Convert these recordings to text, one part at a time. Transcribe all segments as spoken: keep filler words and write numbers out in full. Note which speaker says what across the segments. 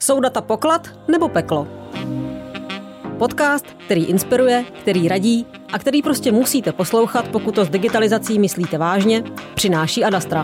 Speaker 1: Jsou data poklad nebo peklo? Podcast, který inspiruje, který radí a který prostě musíte poslouchat, pokud to s digitalizací myslíte vážně, přináší Adastra.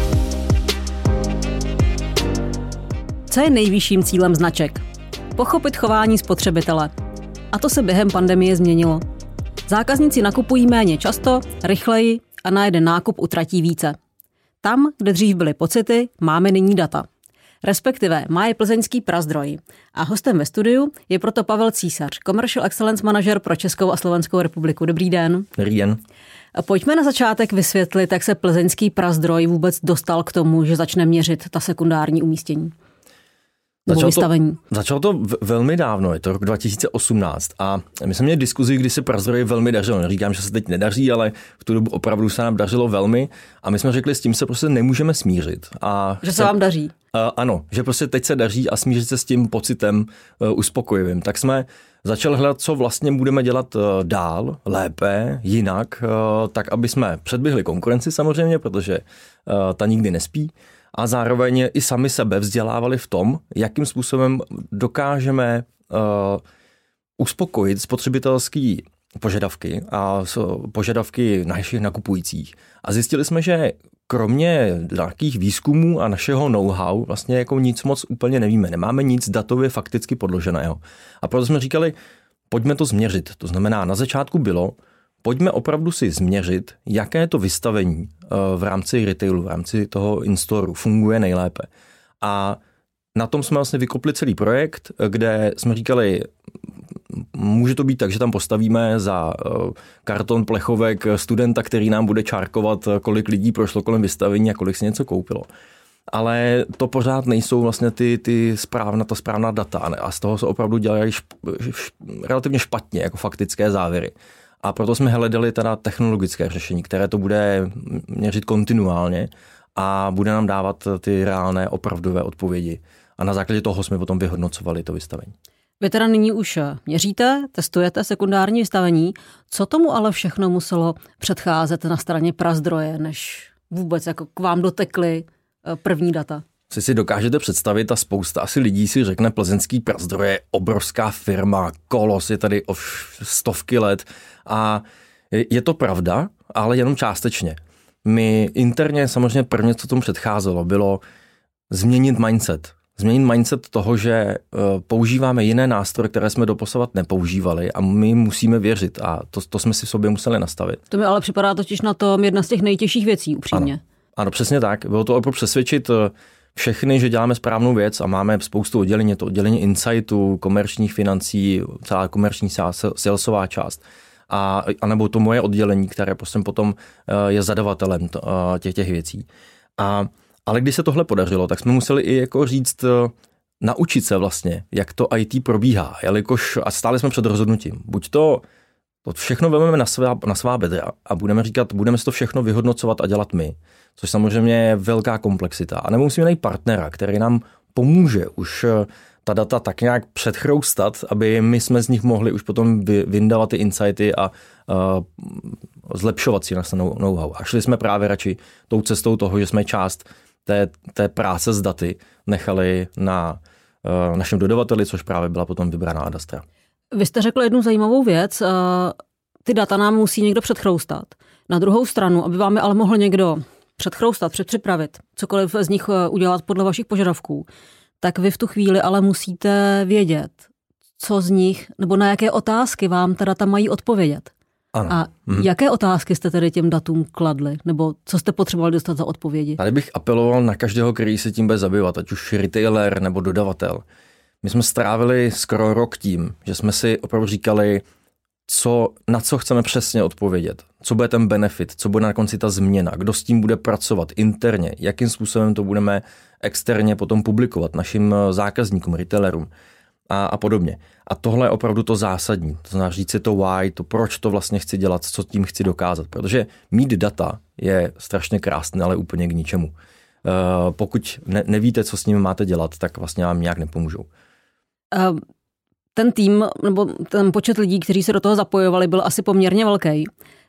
Speaker 1: Co je nejvyšším cílem značek? Pochopit chování spotřebitele. A to se během pandemie změnilo. Zákazníci nakupují méně často, rychleji a na jeden nákup utratí více. Tam, kde dřív byly pocity, máme nyní data. Respektive má je plzeňský Prazdroj. A hostem ve studiu je proto Pavel Císař, Commercial Excellence Manager pro Českou a Slovenskou republiku. Dobrý den.
Speaker 2: Dobrý den.
Speaker 1: Pojďme na začátek vysvětlit, jak se plzeňský Prazdroj vůbec dostal k tomu, že začne měřit ta sekundární umístění.
Speaker 2: Začalo to, začalo to v, velmi dávno, je to rok dva tisíce osmnáct a my jsme měli diskuzi, kdy se Prazdroji velmi dařilo. Neříkám, že se teď nedaří, ale v tu dobu opravdu se nám dařilo velmi a my jsme řekli, s tím se prostě nemůžeme smířit. A
Speaker 1: že se vám daří?
Speaker 2: Uh, ano, že prostě teď se daří a smířit se s tím pocitem uh, uspokojivým. Tak jsme začali hledat, co vlastně budeme dělat uh, dál, lépe, jinak, uh, tak aby jsme předběhli konkurenci samozřejmě, protože uh, ta nikdy nespí. A zároveň i sami sebe vzdělávali v tom, jakým způsobem dokážeme uh, uspokojit spotřebitelské požadavky a požadavky našich nakupujících. A zjistili jsme, že kromě nějakých výzkumů a našeho know-how vlastně jako nic moc úplně nevíme. Nemáme nic datově fakticky podloženého. A proto jsme říkali, pojďme to změřit. To znamená, na začátku bylo, pojďme opravdu si změřit, jaké to vystavení v rámci retailu, v rámci toho in-storeu funguje nejlépe. A na tom jsme vlastně vykopli celý projekt, kde jsme říkali, může to být tak, že tam postavíme za karton plechovek studenta, který nám bude čárkovat, kolik lidí prošlo kolem vystavení a kolik si něco koupilo. Ale to pořád nejsou vlastně ty, ty správná, ta správná data a z toho se opravdu dělají šp, šp, relativně špatně jako faktické závěry. A proto jsme hledali teda technologické řešení, které to bude měřit kontinuálně a bude nám dávat ty reálné opravdové odpovědi. A na základě toho jsme potom vyhodnocovali to vystavení.
Speaker 1: Vy teda nyní už měříte, testujete sekundární vystavení. Co tomu ale všechno muselo předcházet na straně Prazdroje, než vůbec jako k vám dotekly první data?
Speaker 2: Si si dokážete představit a spousta asi lidí si řekne, plzeňský Prazdroj je obrovská firma, kolos je tady o stovky let a je to pravda, ale jenom částečně. My interně samozřejmě prvně, co tomu předcházelo, bylo změnit mindset. Změnit mindset toho, že používáme jiné nástroje, které jsme doposavat nepoužívali a my musíme věřit a to, to jsme si v sobě museli nastavit.
Speaker 1: To mi ale připadá totiž na tom jedna z těch nejtěžších věcí, upřímně.
Speaker 2: Ano, ano přesně tak. Bylo to opravdu přesvědčit všechny, že děláme správnou věc a máme spoustu oddělení, to oddělení insightu, komerčních financí, celá komerční salesová část. A, a nebo to moje oddělení, které prostě potom je zadavatelem těch, těch věcí. A, ale když se tohle podařilo, tak jsme museli i jako říct, naučit se vlastně, jak to í té probíhá, jelikož a stále jsme před rozhodnutím. Buď to, to všechno vezmeme na svá, na svá bedra a budeme říkat, budeme si to všechno vyhodnocovat a dělat my, což samozřejmě je velká komplexita. A nebo musíme najít partnera, který nám pomůže už ta data tak nějak předchroustat, aby my jsme z nich mohli už potom vyndávat ty insighty a uh, zlepšovat si naše know-how. A šli jsme právě radši tou cestou toho, že jsme část té, té práce s daty nechali na uh, našem dodavateli, což právě byla potom vybraná Adastra.
Speaker 1: Vy jste řekl jednu zajímavou věc. Ty data nám musí někdo předchroustat. Na druhou stranu, aby vám je ale mohl někdo předchroustat, předpřipravit, cokoliv z nich udělat podle vašich požadavků, tak vy v tu chvíli ale musíte vědět, co z nich, nebo na jaké otázky vám ta data mají odpovědět.
Speaker 2: Ano.
Speaker 1: A mhm. jaké otázky jste tedy těm datům kladli? Nebo co jste potřebovali dostat za odpovědi?
Speaker 2: Tady bych apeloval na každého, který se tím bude zabývat, ať už retailer nebo dodavatel. My jsme strávili skoro rok tím, že jsme si opravdu říkali, co, na co chceme přesně odpovědět, co bude ten benefit, co bude na konci ta změna, kdo s tím bude pracovat interně, jakým způsobem to budeme externě potom publikovat našim zákazníkům, retailerům a, a podobně. A tohle je opravdu to zásadní, to znamená říct si to why, to proč to vlastně chci dělat, co tím chci dokázat, protože mít data je strašně krásné, ale úplně k ničemu. Uh, pokud ne, nevíte, co s nimi máte dělat, tak vlastně vám nějak nepomůžou.
Speaker 1: Uh... Ten tým, nebo ten počet lidí, kteří se do toho zapojovali, byl asi poměrně velký.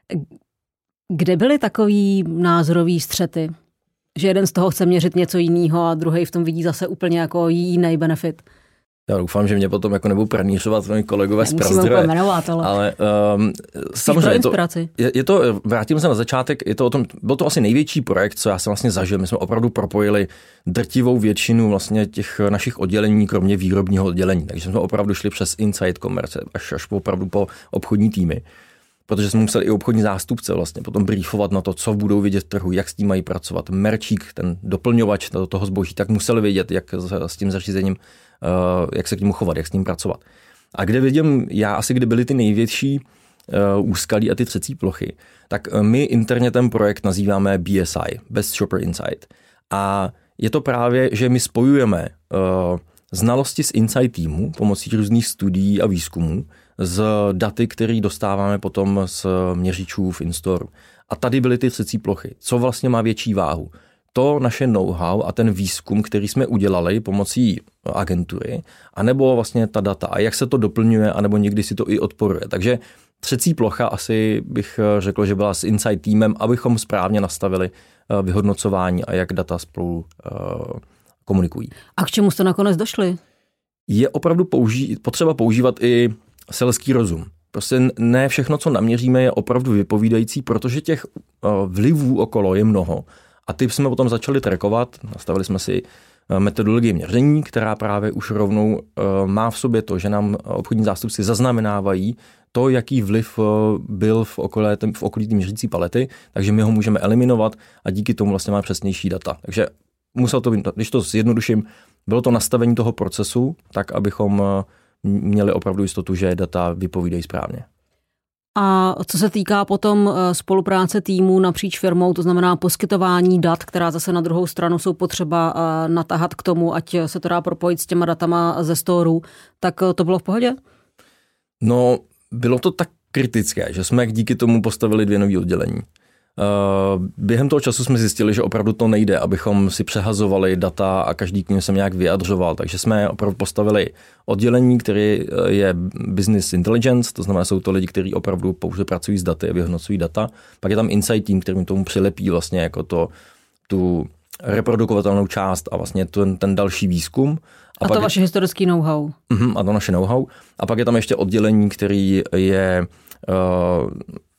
Speaker 1: Kde byly takový názorový střety? Že jeden z toho chce měřit něco jiného a druhý v tom vidí zase úplně jako jiný benefit?
Speaker 2: Já doufám, že mě potom jako nebudou pranířovat moji kolegové z
Speaker 1: Prazdroje. Jmenovat, ale,
Speaker 2: ale um, samozřejmě je to, je, je to, vrátím se na začátek, je to o tom, byl to asi největší projekt, co já jsem vlastně zažil. My jsme opravdu propojili drtivou většinu vlastně těch našich oddělení, kromě výrobního oddělení. Takže jsme opravdu šli přes inside commerce, až, až opravdu po obchodní týmy. Protože jsme museli i obchodní zástupce vlastně potom briefovat na to, co budou vidět v trhu, jak s tím mají pracovat. Merčík, ten doplňovač toho zboží, tak museli vědět, jak s tím zařízením, jak se k němu chovat, jak s ním pracovat. A kde vidím já asi, kde byly ty největší úskalí a ty třecí plochy, tak my interně ten projekt nazýváme B S I, Best Shopper Insight. A je to právě, že my spojujeme znalosti z inside týmu pomocí různých studií a výzkumů z daty, které dostáváme potom z měřičů v Instoru. A tady byly ty třecí plochy. Co vlastně má větší váhu? To naše know-how a ten výzkum, který jsme udělali pomocí agentury, anebo vlastně ta data a jak se to doplňuje, anebo někdy si to i odporuje. Takže třecí plocha asi bych řekl, že byla s inside týmem, abychom správně nastavili vyhodnocování a jak data spolu komunikují.
Speaker 1: A k čemu jste nakonec došli?
Speaker 2: Je opravdu použí, potřeba používat i selský rozum. Prostě ne všechno, co naměříme, je opravdu vypovídající, protože těch vlivů okolo je mnoho. A ty jsme potom začali trackovat, nastavili jsme si metodologii měření, která právě už rovnou má v sobě to, že nám obchodní zástupci zaznamenávají to, jaký vliv byl v okolí, v okolí té měřící palety, takže my ho můžeme eliminovat a díky tomu vlastně máme přesnější data. Takže musel to být, když to zjednoduším, bylo to nastavení toho procesu, tak abychom měli opravdu jistotu, že data vypovídají správně.
Speaker 1: A co se týká potom spolupráce týmů napříč firmou, to znamená poskytování dat, která zase na druhou stranu jsou potřeba natahat k tomu, ať se to dá propojit s těma datama ze storů, tak to bylo v pohodě?
Speaker 2: No, bylo to tak kritické, že jsme díky tomu postavili dvě nový oddělení. Během toho času jsme zjistili, že opravdu to nejde, abychom si přehazovali data a každý k němu se nějak vyjadřoval, takže jsme opravdu postavili oddělení, které je Business Intelligence, to znamená, jsou to lidi, kteří opravdu pouze pracují s daty a vyhodnocují data. Pak je tam Insight Team, který tomu přilepí vlastně jako to, tu reprodukovatelnou část a vlastně ten, ten další výzkum.
Speaker 1: A, a to vaše historický know-how.
Speaker 2: Uh, a to naše know-how. A pak je tam ještě oddělení, který je uh,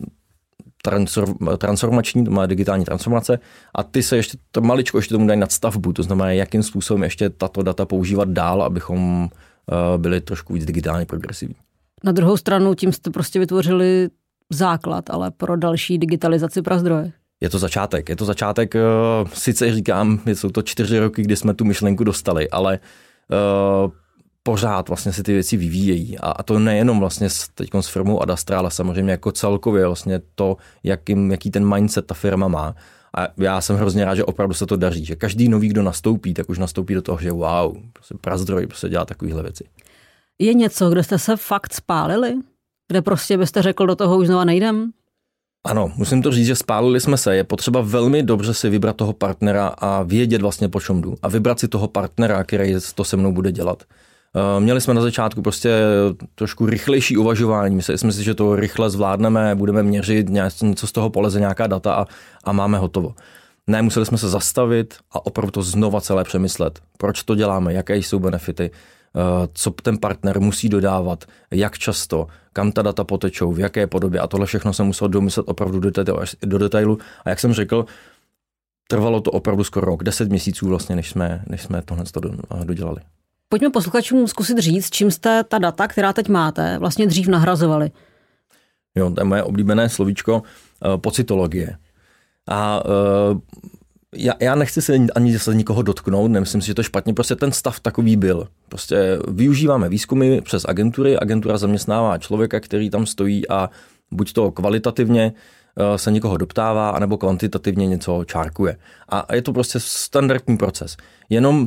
Speaker 2: transformační, to má digitální transformace a ty se ještě, to maličko ještě tomu dají nadstavbu, to znamená, jakým způsobem ještě tato data používat dál, abychom byli trošku víc digitálně progresivní.
Speaker 1: Na druhou stranu tím jste prostě vytvořili základ, ale pro další digitalizaci Prazdroje.
Speaker 2: Je to začátek, je to začátek, sice říkám, jsou to čtyři roky, kdy jsme tu myšlenku dostali, ale uh, pořád vlastně se ty věci vyvíjejí a, a to nejenom vlastně s, teďkom s firmou Adastra, ale samozřejmě jako celkově vlastně to, jakým, jaký ten mindset ta firma má. A já jsem hrozně rád, že opravdu se to daří, že každý nový, kdo nastoupí, tak už nastoupí do toho, že wow, prostě Prazdroj prostě dělá takovýhle věci.
Speaker 1: Je něco, kde jste se fakt spálili? Kde prostě byste řekl, do toho už znova nejdem?
Speaker 2: Ano, musím to říct, že spálili jsme se. Je potřeba velmi dobře si vybrat toho partnera a vědět vlastně, po čem jdu. A vybrat si toho partnera, který to se mnou bude dělat. Měli jsme na začátku prostě trošku rychlejší uvažování. Mysleli si, že to rychle zvládneme, budeme měřit, něco z toho poleze, nějaká data a, a máme hotovo. Ne, museli jsme se zastavit a opravdu to znova celé přemyslet. Proč to děláme, jaké jsou benefity, co ten partner musí dodávat, jak často, kam ta data potečou, v jaké podobě a tohle všechno jsem musel domyslet opravdu do detailu. Do detailu. A jak jsem řekl, trvalo to opravdu skoro rok, deset měsíců vlastně, než jsme, než jsme tohle dodělali.
Speaker 1: Pojďme posluchačům zkusit říct, čím jste ta data, která teď máte, vlastně dřív nahrazovali.
Speaker 2: Jo, to je moje oblíbené slovíčko, pocitologie. A uh, já, já nechci se ani se nikoho dotknout, nemyslím si, že to je špatně, prostě ten stav takový byl. Prostě využíváme výzkumy přes agentury, agentura zaměstnává člověka, který tam stojí a buď to kvalitativně uh, se někoho doptává, anebo kvantitativně něco čárkuje. A je to prostě standardní proces. Jenom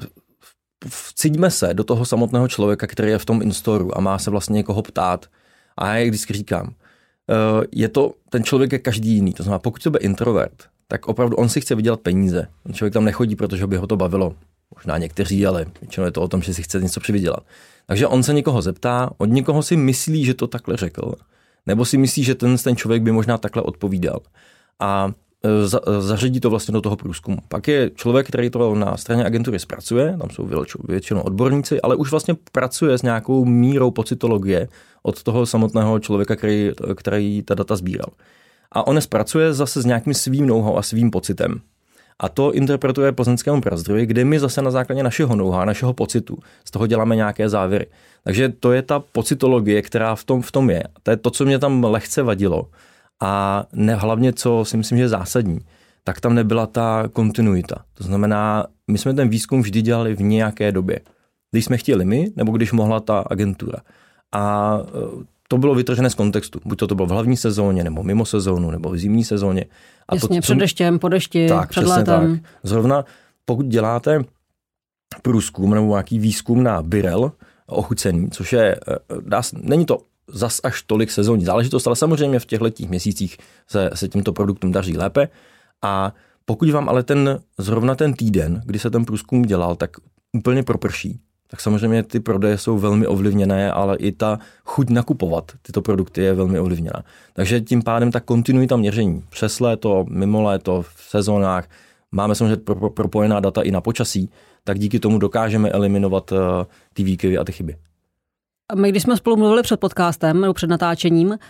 Speaker 2: vciďme se do toho samotného člověka, který je v tom Instoru a má se vlastně někoho ptát. A já vždycky říkám, je to, ten člověk je každý jiný. To znamená, pokud to bude introvert, tak opravdu on si chce vydělat peníze. Ten člověk tam nechodí, protože by ho to bavilo. Možná někteří, ale většinou je to o tom, že si chce něco přivydělat. Takže on se někoho zeptá, od někoho si myslí, že to takhle řekl. Nebo si myslí, že ten, ten člověk by možná takhle odpovídal. A za, zařadí to vlastně do toho průzkumu. Pak je člověk, který to na straně agentury zpracuje, tam jsou většinou odborníci, ale už vlastně pracuje s nějakou mírou pocitologie od toho samotného člověka, který, který ta data sbíral. A on je zpracuje zase s nějakým svým know-how a svým pocitem. A to interpretuje plzeňskému prazdroji, kde my zase na základě našeho know-how, našeho pocitu, z toho děláme nějaké závěry. Takže to je ta pocitologie, která v tom, v tom je. To je to, co mě tam lehce vadilo. A ne, hlavně, co si myslím, že je zásadní, tak tam nebyla ta kontinuita. To znamená, my jsme ten výzkum vždy dělali v nějaké době. Když jsme chtěli my, nebo když mohla ta agentura. A to bylo vytržené z kontextu. Buď to, to bylo v hlavní sezóně, nebo mimo sezónu, nebo v zimní sezóně. A
Speaker 1: Jasně,
Speaker 2: to,
Speaker 1: před deštěm, po dešti,
Speaker 2: tak,
Speaker 1: před létem.
Speaker 2: Tak. Zrovna pokud děláte průzkum nebo nějaký výzkum na Birel ochucení, což je, dá, není to zas až tolik sezónní záležitost, ale samozřejmě v těch letních měsících se, se těmto produktům daří lépe. A pokud vám ale ten zrovna ten týden, kdy se ten průzkum dělal, tak úplně proprší, tak samozřejmě ty prodeje jsou velmi ovlivněné, ale i ta chuť nakupovat tyto produkty je velmi ovlivněná. Takže tím pádem ta kontinuita měření přes léto, mimo léto, v sezónách, máme samozřejmě pro, propojená data i na počasí, tak díky tomu dokážeme eliminovat uh, ty výkyvy a ty chyby.
Speaker 1: My, když jsme spolu mluvili před podcastem nebo před natáčením, uh,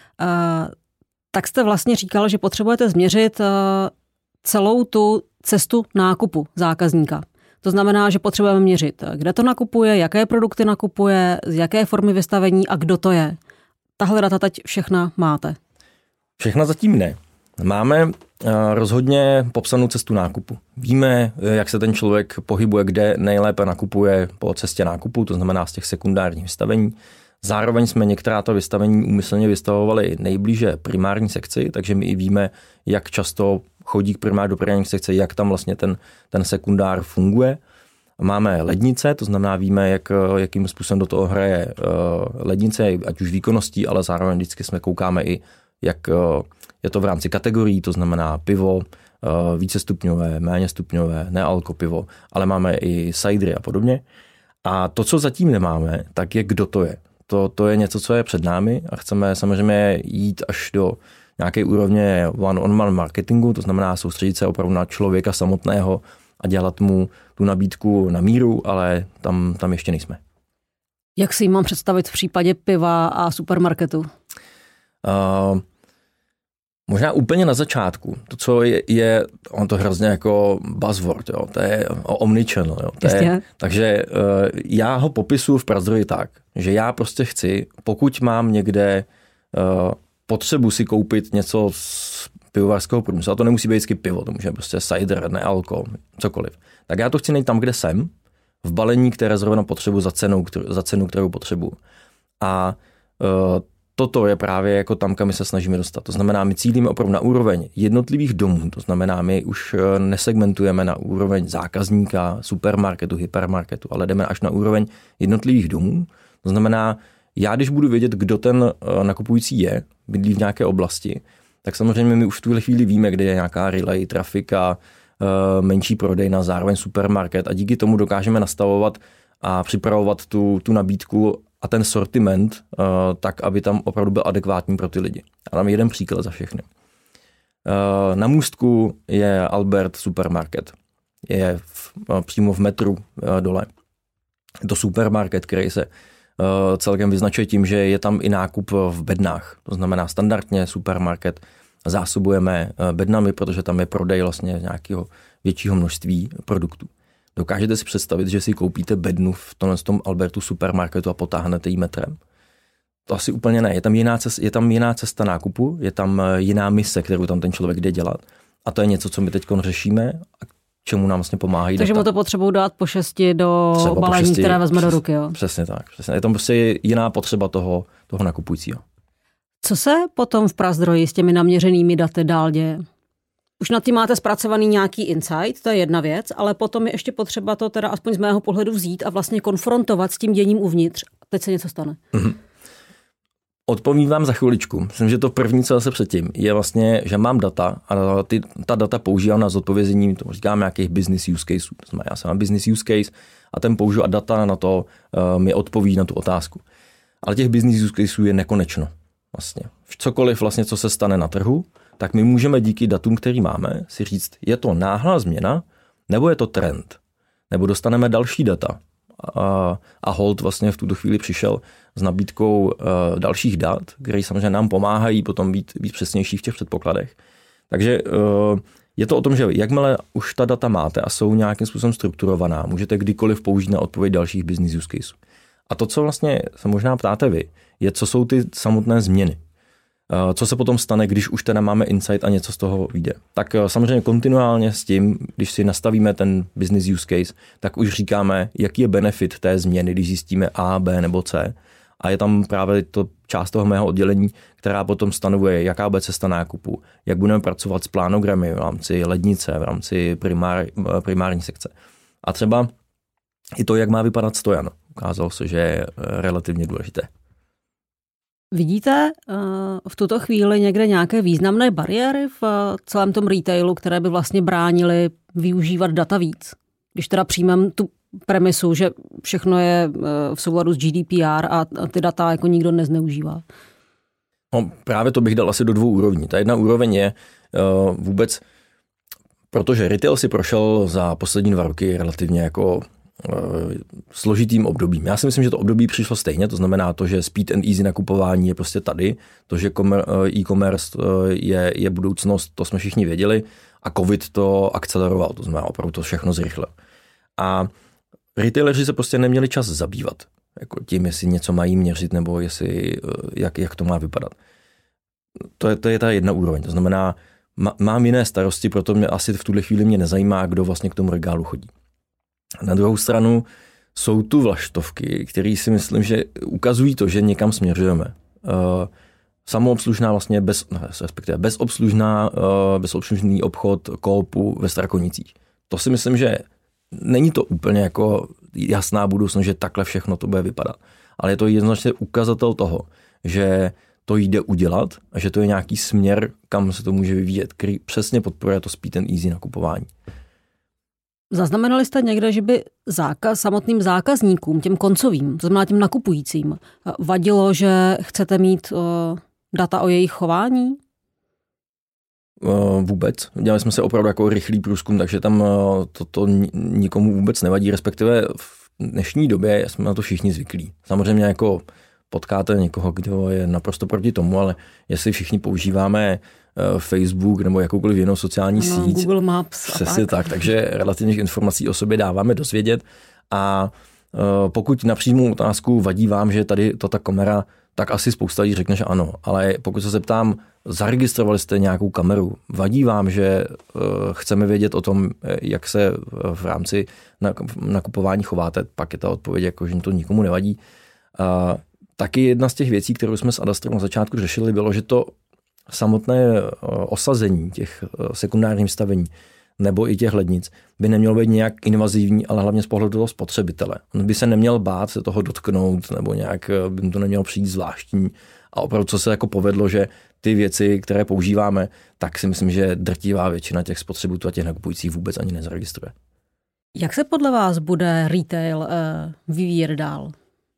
Speaker 1: tak jste vlastně říkal, že potřebujete změřit uh, celou tu cestu nákupu zákazníka. To znamená, že potřebujeme měřit, kde to nakupuje, jaké produkty nakupuje, z jaké formy vystavení a kdo to je. Tahle data teď všechna máte.
Speaker 2: Všechna zatím ne. Máme rozhodně popsanou cestu nákupu. Víme, jak se ten člověk pohybuje, kde nejlépe nakupuje po cestě nákupu, to znamená z těch sekundárních vystavení. Zároveň jsme některá ta vystavení úmyslně vystavovali nejblíže primární sekci, takže my i víme, jak často chodí k primár do primární sekce, jak tam vlastně ten, ten sekundár funguje. Máme lednice, to znamená víme, jak, jakým způsobem do toho hraje lednice, ať už výkonností, ale zároveň vždycky jsme koukáme i, jak je to v rámci kategorií, to znamená pivo, vícestupňové, méně stupňové, nealko pivo, ale máme i cidery a podobně. A to, co zatím nemáme, tak je, kdo to je. To, to je něco, co je před námi a chceme samozřejmě jít až do nějaké úrovně one-on-one marketingu, to znamená soustředit se opravdu na člověka samotného a dělat mu tu nabídku na míru, ale tam, tam ještě nejsme.
Speaker 1: Jak si ji mám představit v případě piva a supermarketu?
Speaker 2: Uh, možná úplně na začátku. To, co je, je on to hrozně jako buzzword, jo, to je omnichannel. Jo, to je, takže uh, já ho popisuju v prazdroji tak, že já prostě chci, pokud mám někde uh, potřebu si koupit něco z pivovarského průmyslu, a to nemusí být vždycky pivo, to může prostě cider, nealko, cokoliv. Tak já to chci najít tam, kde jsem, v balení, které zrovna potřebuji za cenu, kterou, za cenu, kterou potřebuji. A uh, toto je právě jako tam, kam my se snažíme dostat. To znamená, my cílíme opravdu na úroveň jednotlivých domů, to znamená, my už nesegmentujeme na úroveň zákazníka, supermarketu, hypermarketu, ale jdeme až na úroveň jednotlivých domů. To znamená, já když budu vědět, kdo ten nakupující je, bydlí v nějaké oblasti, tak samozřejmě my už v tuhle chvíli víme, kde je nějaká relay, trafika, menší prodejna, zároveň supermarket a díky tomu dokážeme nastavovat a připravovat tu, tu nabídku a ten sortiment uh, tak, aby tam opravdu byl adekvátní pro ty lidi. A dám jeden příklad za všechny. Uh, na můstku je Albert supermarket. Je v, uh, přímo v metru uh, dole. Je to supermarket, který se uh, celkem vyznačuje tím, že je tam i nákup v bednách. To znamená standardně supermarket zásobujeme uh, bednami, protože tam je prodej vlastně nějakého většího množství produktů. Dokážete si představit, že si koupíte bednu v tomhle tom Albertu supermarketu a potáhnete ji metrem? To asi úplně ne. Je tam jiná cesta, je tam jiná cesta nákupu, je tam jiná mise, kterou tam ten člověk jde dělat. A to je něco, co my teď řešíme a čemu nám vlastně pomáhají.
Speaker 1: Takže
Speaker 2: data.
Speaker 1: mu to potřebují dát po šesti do
Speaker 2: Třeba
Speaker 1: balení,
Speaker 2: po šesti,
Speaker 1: které vezme
Speaker 2: přes,
Speaker 1: do ruky. Jo?
Speaker 2: Přesně tak. Přesně. Je tam prostě jiná potřeba toho, toho nakupujícího.
Speaker 1: Co se potom v Prazdroji s těmi naměřenými daty dál děje? Už nad tím máte zpracovaný nějaký insight, to je jedna věc, ale potom je ještě potřeba to teda aspoň z mého pohledu vzít a vlastně konfrontovat s tím děním uvnitř. Teď se něco stane. Mm-hmm.
Speaker 2: Odpovím vám za chviličku. Myslím, že to první, co zase předtím, je vlastně, že mám data a ty, ta data používám na zodpovězení, to říkám nějakých business use caseů. To znamená, já jsem mám business use case a ten použiju a data na to uh, mi odpoví na tu otázku. Ale těch business use caseů je nekonečno. Vlastně. Cokoliv vlastně, co se stane na trhu, tak my můžeme díky datům, který máme, si říct, je to náhlá změna, nebo je to trend, nebo dostaneme další data. A, a Holt vlastně v tuto chvíli přišel s nabídkou uh, dalších dat, které samozřejmě nám pomáhají potom být, být přesnější v těch předpokladech. Takže uh, je to o tom, že jakmile už ta data máte a jsou nějakým způsobem strukturovaná, můžete kdykoliv použít na odpověď dalších business use caseů. A to, co vlastně se možná ptáte vy, je, co jsou ty samotné změny. Co se potom stane, když už teda máme insight a něco z toho vyjde. Tak samozřejmě kontinuálně s tím, když si nastavíme ten business use case, tak už říkáme, jaký je benefit té změny, když zjistíme A, B nebo C. A je tam právě to část toho mého oddělení, která potom stanovuje, jaká bude cesta nákupu, jak budeme pracovat s plánogramy v rámci lednice, v rámci primár, primární sekce. A třeba i to, jak má vypadat stojan. Ukázalo se, že je relativně důležité.
Speaker 1: Vidíte v tuto chvíli někde nějaké významné bariéry v celém tom retailu, které by vlastně bránily využívat data víc? Když teda přijmeme tu premisu, že všechno je v souladu s G D P R a ty data jako nikdo nezneužívá.
Speaker 2: No, právě to bych dal asi do dvou úrovní. Ta jedna úroveň je uh, vůbec, protože retail si prošel za poslední dva roky relativně jako složitým obdobím. Já si myslím, že to období přišlo stejně, to znamená to, že speed and easy nakupování je prostě tady, to, že e-commerce je, je budoucnost, to jsme všichni věděli a covid to akceleroval, to znamená opravdu to všechno zrychlil. A retaileři se prostě neměli čas zabývat jako tím, jestli něco mají měřit nebo jestli, jak, jak to má vypadat. To je, to je ta jedna úroveň, to znamená, mám jiné starosti, proto mě asi v tuhle chvíli mě nezajímá, kdo vlastně k tomu regálu chodí. Na druhou stranu jsou tu vlaštovky, které si myslím, že ukazují to, že někam směřujeme. Samoobslužná vlastně bez, respektive bezobslužná, bezobslužný obchod Coopu ve Strakonicích. To si myslím, že není to úplně jako jasná budoucnost, že takhle všechno to bude vypadat. Ale je to jednoznačně ukazatel toho, že to jde udělat a že to je nějaký směr, kam se to může vyvíjet, který přesně podporuje to speed and easy nakupování.
Speaker 1: Zaznamenali jste někde, že by zákaz, samotným zákazníkům, těm koncovým, to znamená těm nakupujícím, vadilo, že chcete mít uh, data o jejich chování?
Speaker 2: Uh, vůbec. Dělali jsme se opravdu jako rychlý průzkum, takže tam uh, to, to nikomu vůbec nevadí, respektive v dnešní době jsme na to všichni zvyklí. Samozřejmě jako potkáte někoho, kdo je naprosto proti tomu, ale jestli všichni používáme Facebook nebo jakoukoliv jinou sociální
Speaker 1: ano,
Speaker 2: síť.
Speaker 1: Google Maps.
Speaker 2: Přesně tak. tak, takže relativních informací o sobě dáváme dozvědět a uh, pokud na přímou otázku vadí vám, že tady to ta kamera, tak asi spousta lidí řekne, že ano, ale pokud se zeptám, zaregistrovali jste nějakou kameru, vadí vám, že uh, chceme vědět o tom, jak se v rámci nakupování chováte, pak je ta odpověď, jako, že to nikomu nevadí. Uh, taky jedna z těch věcí, kterou jsme s Adastrem na začátku řešili, bylo, že to samotné osazení těch sekundárních stavení nebo i těch lednic by nemělo být nějak invazivní, ale hlavně z pohledu toho spotřebitele. On by se neměl bát se toho dotknout nebo nějak by mu to nemělo přijít zvláštní. A opravdu, co se jako povedlo, že ty věci, které používáme, tak si myslím, že drtivá většina těch spotřebitelů a těch nakupujících vůbec ani nezaregistruje.
Speaker 1: Jak se podle vás bude retail uh, vyvíjet dál?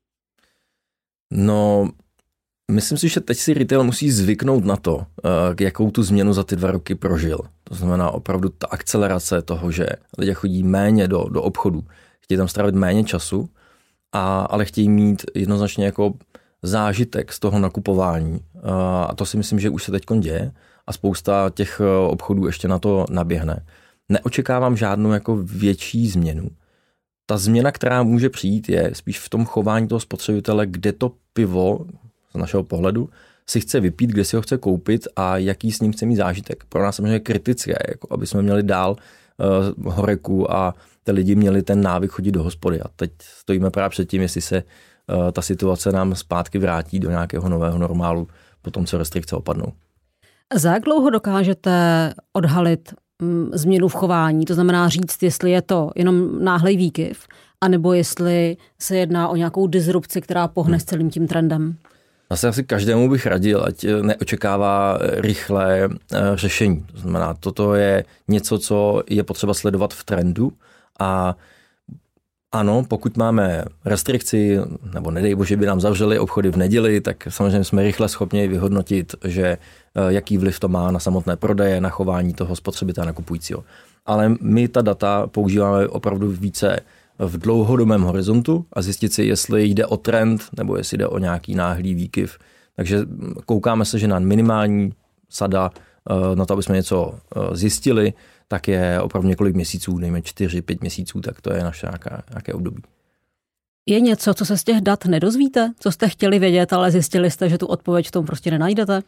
Speaker 2: No, myslím si, že teď si retail musí zvyknout na to, jakou tu změnu za ty dva roky prožil. To znamená opravdu ta akcelerace toho, že lidé chodí méně do, do obchodu, chtějí tam strávit méně času, a, ale chtějí mít jednoznačně jako zážitek z toho nakupování. A to si myslím, že už se teď děje a spousta těch obchodů ještě na to naběhne. Neočekávám žádnou jako větší změnu. Ta změna, která může přijít, je spíš v tom chování toho spotřebitele, kde to pivo z našeho pohledu si chce vypít, kde si ho chce koupit a jaký s ním chce mít zážitek. Pro nás samozřejmě je kritické, jako aby jsme měli dál uh, horeku a ty lidi měli ten návyk chodit do hospody. A teď stojíme právě před tím, jestli se uh, ta situace nám zpátky vrátí do nějakého nového normálu po tom, co restrikce opadnou.
Speaker 1: Za jak dlouho dokážete odhalit mm, změnu v chování? To znamená říct, jestli je to jenom náhlej výkyv, anebo jestli se jedná o nějakou disrupci, která pohne hmm. s celým tím trendem?
Speaker 2: Asi asi každému bych radil, ať neočekává rychlé řešení. To znamená, toto je něco, co je potřeba sledovat v trendu a Ano, pokud máme restrikci, nebo nedej bože by nám zavřeli obchody v neděli, tak samozřejmě jsme rychle schopni vyhodnotit, že jaký vliv to má na samotné prodeje, na chování toho spotřebitele nakupujícího. Ale my ta data používáme opravdu více v dlouhodobém horizontu a zjistit si, jestli jde o trend nebo jestli jde o nějaký náhlý výkyv. Takže koukáme se, že na minimální sada na to, aby jsme něco zjistili, tak je opravdu několik měsíců, dejme čtyři, pět měsíců, tak to je naše nějaká, nějaké období.
Speaker 1: Je něco, co se z těch dat nedozvíte? Co jste chtěli vědět, ale zjistili jste, že tu odpověď v tom prostě nenajdete?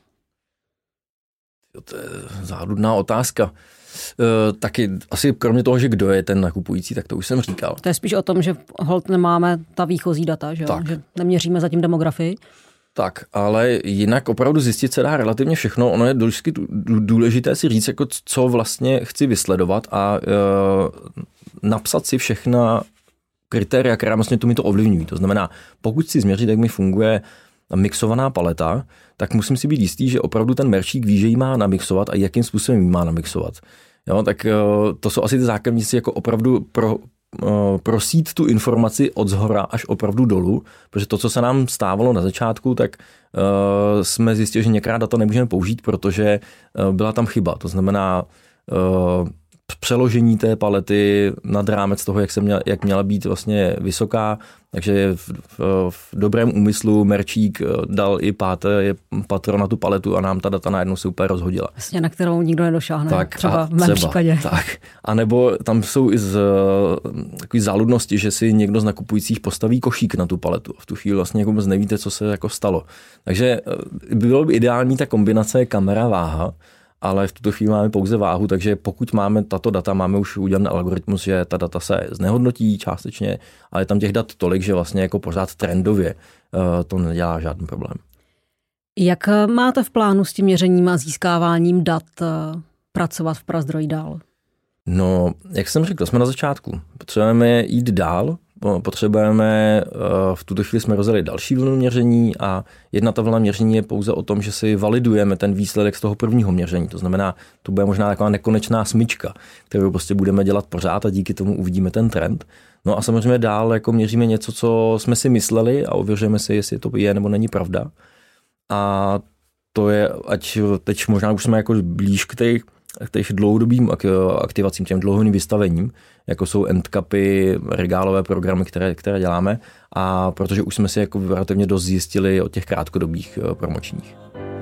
Speaker 2: To je záludná otázka. E, taky asi kromě toho, že kdo je ten nakupující, tak to už jsem říkal.
Speaker 1: To je spíš o tom, že holt nemáme ta výchozí data, že, že neměříme zatím demografii.
Speaker 2: Tak, ale jinak opravdu zjistit se dá relativně všechno. Ono je důležité si říct, jako co vlastně chci vysledovat a e, napsat si všechna kritéria, která vlastně to mi to ovlivňují. To znamená, pokud si změřit, jak mi funguje mixovaná paleta, tak musím si být jistý, že opravdu ten merčík ví, že ji má namixovat a jakým způsobem ji má namixovat. Jo, tak e, to jsou asi ty zákazníci jako opravdu pro prosít tu informaci od zhora až opravdu dolů, protože to, co se nám stávalo na začátku, tak uh, jsme zjistili, že některá data nemůžeme použít, protože uh, byla tam chyba. To znamená uh, přeložení té palety nad rámec toho, jak, se měla, jak měla být vlastně vysoká, takže v, v, v dobrém úmyslu merčík dal i páté patro na tu paletu a nám ta data najednou se úplně rozhodila.
Speaker 1: Vlastně, na kterou nikdo nedošáhne,
Speaker 2: tak,
Speaker 1: třeba v mém
Speaker 2: třeba,
Speaker 1: případě.
Speaker 2: Tak. A nebo tam jsou i z, takový záludnosti, že si někdo z nakupujících postaví košík na tu paletu. V tu chvíli vlastně vůbec nevíte, co se jako stalo. Takže bylo by ideální ta kombinace kamera-váha, ale v tuto chvíli máme pouze váhu, takže pokud máme tato data, máme už udělaný algoritmus, že ta data se znehodnotí částečně, ale je tam těch dat tolik, že vlastně jako pořád trendově to nedělá žádný problém.
Speaker 1: Jak máte v plánu s tím měřením a získáváním dat pracovat v Prazdroji dál?
Speaker 2: No, jak jsem řekl, jsme na začátku. Potřebujeme jít dál, potřebujeme, v tuto chvíli jsme rozjeli další vlnu měření a jedna ta vlna měření je pouze o tom, že si validujeme ten výsledek z toho prvního měření. To znamená, to bude možná taková nekonečná smyčka, kterou prostě budeme dělat pořád a díky tomu uvidíme ten trend. No a samozřejmě dál jako měříme něco, co jsme si mysleli a ověřujeme si, jestli to je nebo není pravda. A to je, ať teď možná už jsme jako blíž k těch k těch dlouhodobým aktivacím, těm dlouhodobým vystavením, jako jsou endcapy, regálové programy, které, které děláme, a protože už jsme si jako relativně dost zjistili od těch krátkodobých promočních.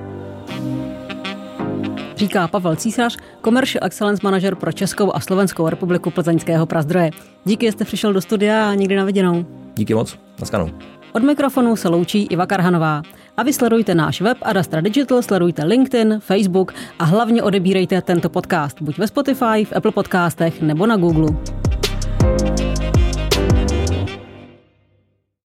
Speaker 1: Říká Pavel Císař, Commercial Excellence Manager pro Českou a Slovenskou republiku Plzeňského Prazdroje. Díky, že jste přišel do studia a někdy na viděnou.
Speaker 2: Díky moc, naschledanou.
Speaker 1: Od mikrofonu se loučí Iva Karhanová. A vy sledujte náš web Adastra Digital, sledujte LinkedIn, Facebook a hlavně odebírejte tento podcast buď ve Spotify, v Apple podcastech nebo na Google.